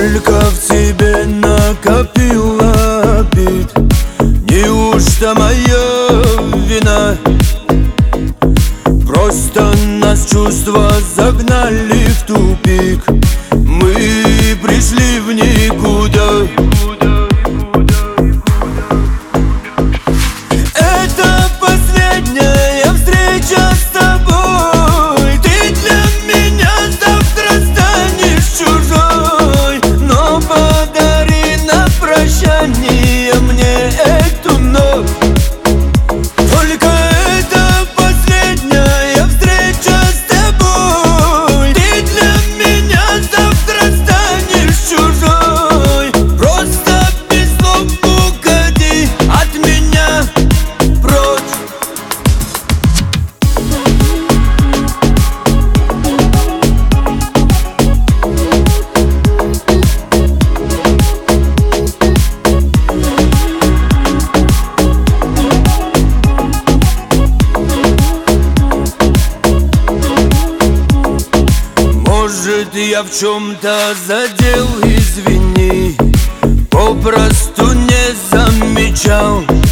Сколько в тебе накопила обид, неужто моя вина? Просто нас чувства загнали в тупик, мы пришли в никуда. Это последняя встреча с тобой. Ты для меня завтра станешь чужой, но подари на прощание мне эту ночь. Только это последняя встреча с тобой. Ты для меня завтра станешь чужой. Просто без слов уходи от меня прочь. Может, я в чем-то задел, извини, попросту не замечал.